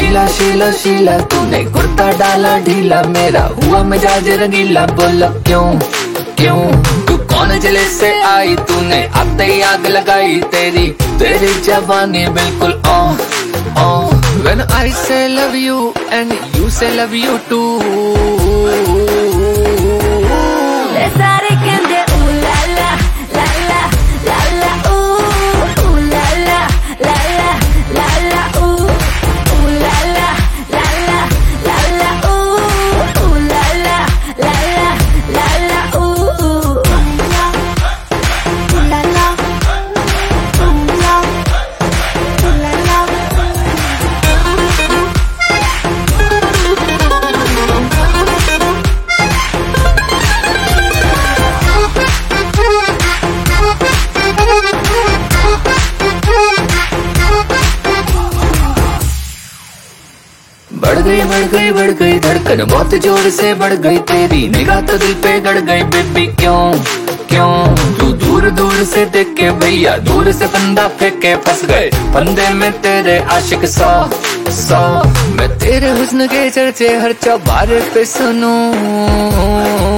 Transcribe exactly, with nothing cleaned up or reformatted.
शीला शीला शीला तूने कुर्ता डाला ढीला, मेरा हुआ मिजाज रंगीला। बोला क्यों क्यों तू कौन जले से आई, तूने आते ही आग लगाई। तेरी तेरी जवानी बिल्कुल on on. When I say love you and you say love you too, ले सारे कहंदे ooh la la la la la la ooh ooh la la la la la la ooh ooh la la la la la la ooh ooh la la la la la la ooh ooh la la la la बढ़ गई बढ़ गई बढ़ गई धड़कन, बहुत जोर से बढ़ गई। तेरी निगाह तो दिल पे गड़ गई। बेबी क्यों क्यों तू दूर दूर से देख के भैया, दूर से फंदा फेंक के फंस गए फंदे में तेरे आशिक सौ सौ। मैं तेरे हुस्न के चर्चे हर चौबारे पे सुनूं,